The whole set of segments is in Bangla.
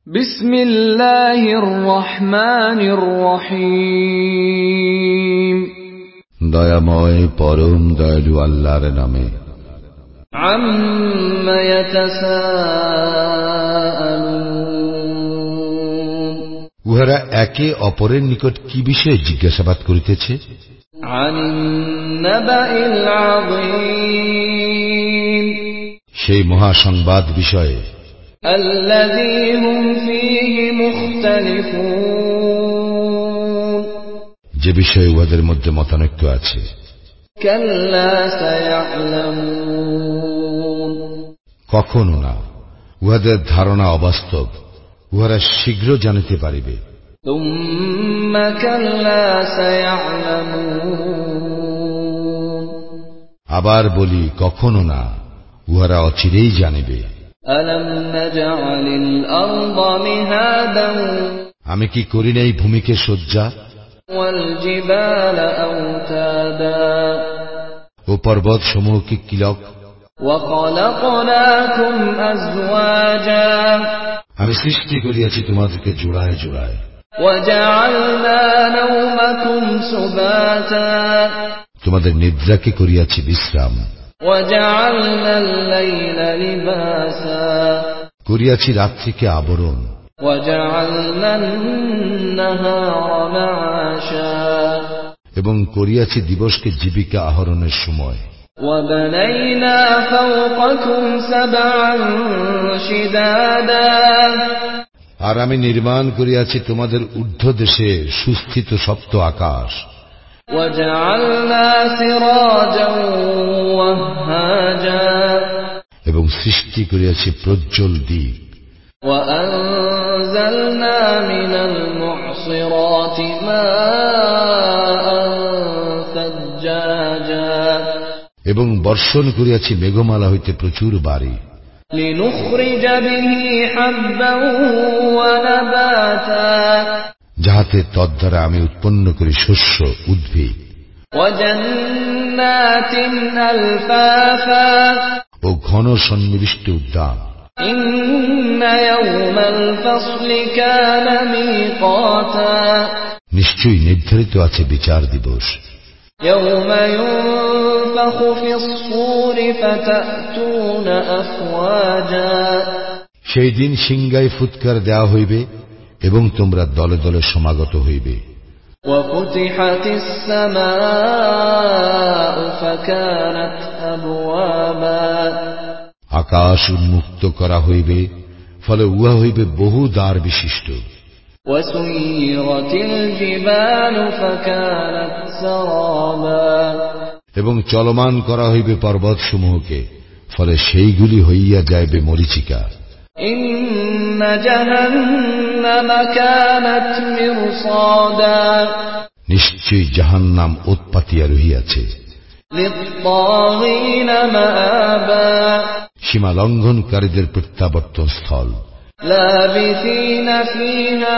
বিসমিল্লাহির রহমানির রহিম। দয়াময় পরম দয়ালু আল্লাহর নামে। আম্মা ইয়াতাসাআলুন, উহারা একে অপরের নিকট কি বিষয়ে জিজ্ঞাসাবাদ করিতেছে? আনিন নাবাইল আযীম, সেই মহাসংবাদ বিষয়ে আল্লাযী হুম ফীহি মুখতালিফুন, যে বিষয়ে উহাদের মধ্যে মতানৈক্য আছে। কাল্লা সায়া'লামুন, কখনো না, উহাদের ধারণা অবাস্তব, উহারা শীঘ্র জানিতে পারিবে। তুম্মা কাল্লা সায়া'লামুন, আবার বলি, কখনো না, উহারা অচিরেই জানিবে। আলাম নাজআলিল আরদা মিহাদান, আমি কি করি নাই ভূমিকে শয্যা, ওয়াল জিবালা আওতাদা, ও পর্বত সমূহকে কিলক, ওয়া খালাকনাকুম আজওয়াজা, আমি সৃষ্টি করিয়াছি তোমাদেরকে জোড়ায় জোড়ায়। ওয়া জাআলনা নাওমাকুম সুবাতা, তোমাদের নিদ্রাকে করিয়াছি বিশ্রাম। ওয়া জাআলনাল লাইলা লিবাসা, করিয়াছি রাত্রিকে আবরণ। ওয়া জাআলনান নাহারা মাআশা, এবং করিয়াছি দিবসকে জীবিকা আহরণের সময়। ওয়া বানাইনা ফাওকাকুম সাবআন শিদাদা, আর আমি নির্মাণ করিয়াছি তোমাদের ঊর্ধ্বদেশে সুস্থিত সপ্ত আকাশ। ওয়া জাআলনা সিরাজান ওয়াহাজা, এবং সৃষ্টি করিয়াছি প্রজ্জ্বল দ্বীপ। ওয়া আনজালনা মিনাল মুহসিরাতি মাআন সাজ্জাজা, এবং বর্ষণ করিয়াছি মেঘমালা হইতে প্রচুর বারি। লিনুখরিজা বিহি হাব্বান ওয়া নাবাতা, যাহাতে তদ্বারা আমি উৎপন্ন করি শস্য, উদ্ভিদ। ওয়া জান্নাতিন আলফাফা, ও ঘন সন্নিবিষ্ট উদ্যান। ইন্না ইয়াওমাল ফাসলি কানা মিকাতা, নিশ্চয়ই নির্ধারিত আছে বিচার দিবস। ইয়াওমা ইউনফাখু ফিস-সূরি ফাতা'তুনা আফওয়াজা, সেই দিন সিংগায় ফুৎকার দেওয়া হইবে এবং তোমরা দলে দলে সমাগত হইবে। ওয়া ফুতিহাতিস সামাউ ফাকানাত আবওয়াবা, আকাশ উন্মুক্ত করা হইবে, ফলে উহা হইবে বহু দ্বার বিশিষ্ট। ওয়া সুয়িরাতিল জিবালু ফাকানাত সারাবা, এবং চলমান করা হইবে পর্বতসমূহকে, ফলে সেইগুলি হইয়া যাইবে মরীচিকা। ইন্না জাহান্নামা কানাত মিরসাদা, নিশ্চয়ই জাহান্নাম উৎপাতিয়া রহিয়াছে। লিত-তাগীনা মাআবা, সীমা লঙ্ঘনকারীদের প্রত্যাবর্তন স্থল। লাবিসিনা ফীহা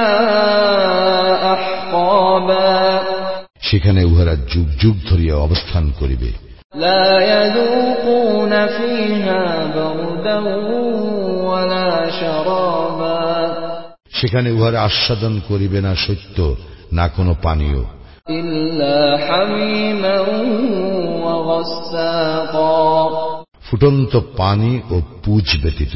আহকাবা, সেখানে উহারা যুগ যুগ ধরিয়া অবস্থান করিবে। লা ইয়াযুকুনা ফীহা বারদান ওয়ালা শারাবা, সেখানে উহারা আস্বাদন করিবে না সত্য, না কোনো পানীয়। ইল্লা হামিমান ওয়া গাসসাকা, ফুটন্ত পানি ও পুজ ব্যতীত।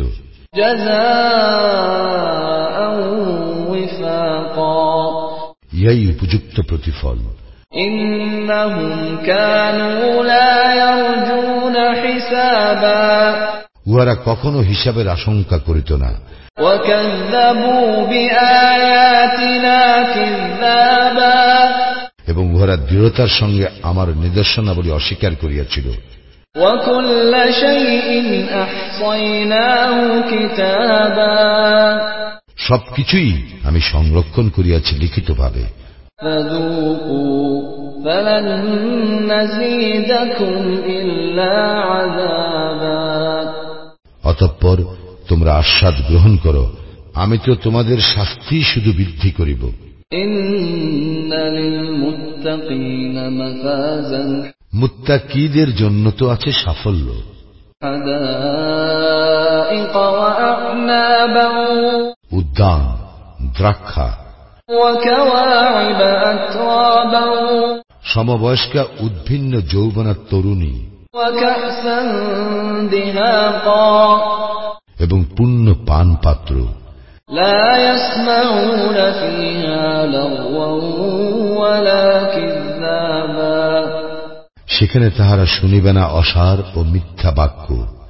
জাযাআন ওয়িফাকা, ইহাই উপযুক্ত প্রতিফল। ইন্নাহুম কানু লা ইয়ারজুনা হিসাবা, উহারা কখনো হিসাবের আশঙ্কা করিত না। ওয়া কাযযাবু বিআয়াতিনা কিযাবা, এবং উহারা দৃঢ়তার সঙ্গে আমার নিদর্শনাবলী অস্বীকার করিয়াছিল। ওয়া কুল্লা শাইইন আহসাইনাহু কিতাবা, সবকিছুই আমি সংরক্ষণ করিয়াছি লিখিতভাবে। ফাযূকু ফালান নাযীদাকুম ইল্লা আযাবা, অতঃপর তোমরা আস্বাদ গ্রহণ করো, আমি তো তোমাদের শাস্তি শুধু বৃদ্ধি করিব। ইন্না লিল মুত্তাকিনা মাফাজান, মুত্তাকীদের জন্য তো আছে সাফল্য। حدائق وأعنابا উদ্যান, দ্রাক্ষা, وكواعب أترابا সমবয়স্কা উদ্ভিন্ন যৌবনা তরুণী, وكأسا دهاقا এবং পূর্ণ পান পাত্র। لا يسمعون فيها لغوا ولا كذابا সেখানে তাহারা শুনিবে না অসার ও মিথ্যা বাক্য।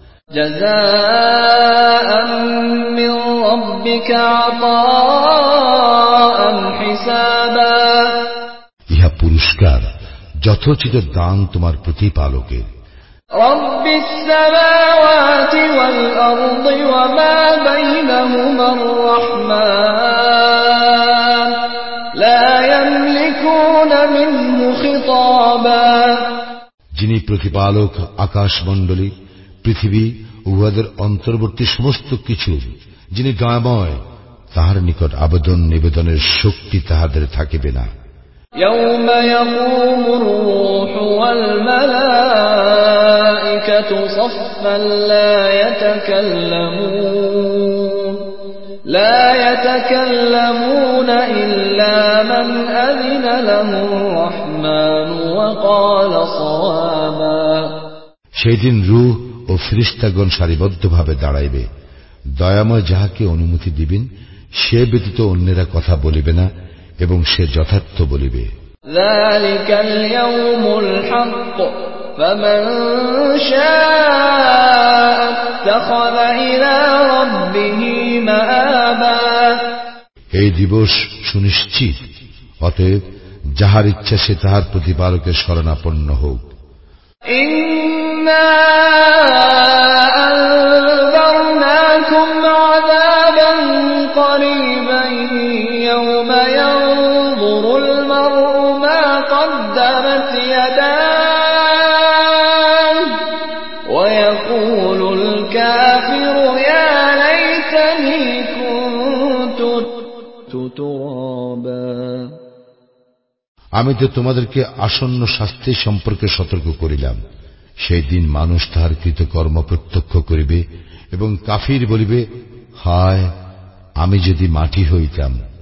جزاء من ربك عطاء حسابا ইহা পুরস্কার, যথোচিত দান তোমার প্রতিপালকের। رب السماوات والأرض وما بينهما الرحمن لا يملكون منه خطابا যিনি প্রতিপালক আকাশমণ্ডলী, পৃথিবী ও উহাদের অন্তর্বর্তী সমস্ত কিছু, যিনি দয়াময়, তাহার নিকট আবেদন নিবেদনের শক্তি তাহাদের থাকিবে না। يوم يقوم الروح والملائكة صفا لا يتكلمون إلا من أذن له الرحمن وقال صوابا সেই দিন রূহ ও ফেরেশতাগণ সারিবদ্ধভাবে দাঁড়াইবে। দয়াময় যাহাকে অনুমতি দিবেন সে ব্যতীত অন্যেরা কথা বলিবে না এবং সে যথার্থ বলিবে। ذلك اليوم الحق فمن شاء اتخذ إلى ربه مآبا এই দিবস সুনিশ্চিত, অতএব যাহার ইচ্ছা সে তাহার প্রতিপালকের শরণাপন্ন হোক। إنا أنذرناكم عذابا قريبا يوم ينظر المرء ما قدمت يداه ويقول الكافر يا ليتني كنت ترابا আমি তো তোমাদেরকে আসন্ন শাস্তি সম্পর্কে সতর্ক করিলাম। সেই দিন মানুষ তাহার কৃতকর্ম প্রত্যক্ষ করিবে এবং কাফির বলিবে, হায় আমি যদি মাটি হইতাম।